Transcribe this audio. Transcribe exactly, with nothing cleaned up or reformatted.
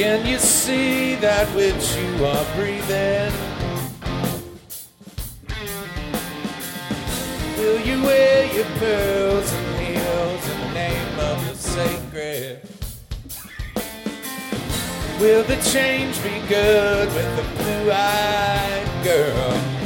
Can you see that which you are breathing? Will you wear your pearls and heels in the name of the sacred? Will the change be good with the blue-eyed girl?